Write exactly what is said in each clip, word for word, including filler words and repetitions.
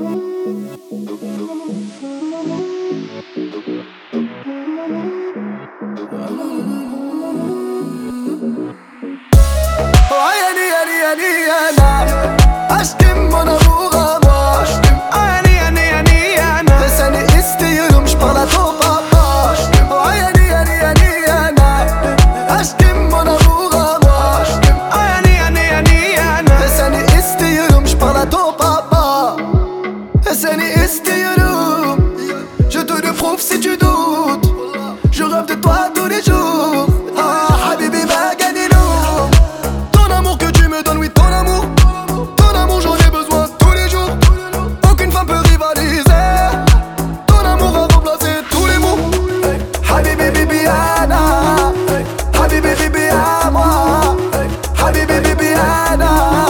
Ayani yani yani yana aşkım bana buğama. Ayani yani yani yana ve seni istiyorum şpalato papa. Ayani yani yani yana aşkım bana buğama. Ayani yani yani yana ve seni istiyorum şpalato papa. Seni istiyorum. Je te le prouve si tu doutes. Je rêve de toi tous les jours. Ah habibi Maganino. Ton amour que tu me donnes, oui ton amour. Ton amour j'en ai besoin tous les jours. Aucune femme peut rivaliser. Ton amour a remplacé tous les mots. Habibi Bibiana. Habibi Bibi à moi. Habibi Bibiana.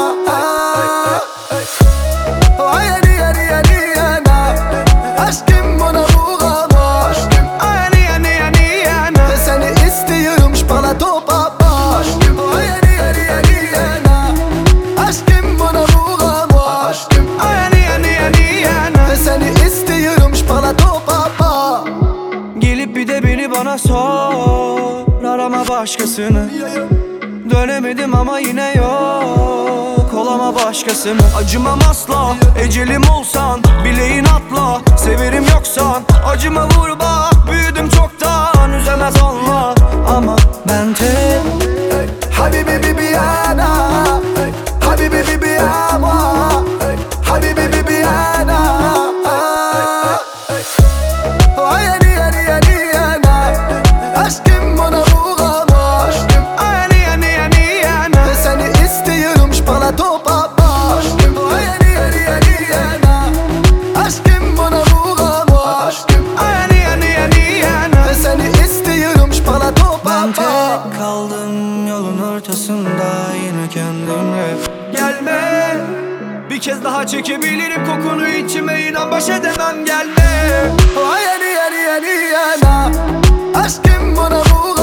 Ayani yani yani yana aşkım bana buğama. Ayani yani yani yana ve seni istiyorum şpalato papa. Ayani yani yani yana aşkım bana buğama. Ayani yani yani yana ve seni istiyorum şpalato papa. Gelip bir de beni bana sor, arama başkasını. Dönemedim ama yine yok, olama başkası mı? Acımam asla, ecelim olsan, bileğin atla. Severim yoksan, acıma vur bak. Büyüdüm çoktan, üzemez Allah. Ama ben tek Habibi Bibiana. Habibi Bibi à moi. Habibi Bibiana. Ayani yani yani yana aşkım bana buğama. Ayani yani yani yana ve seni istiyorum şpalato papa. Ayani yani yani yana aşkım bana buğama. Ayani yani yani yana ve seni istiyorum şpalato Ben papa. tek kaldım yolun ortasında, yine kendimle. Gelme, bir kez daha çekebilirim kokunu içime, inan baş edemem, gelme. Ayani yani yani yana aşkım bana buğama.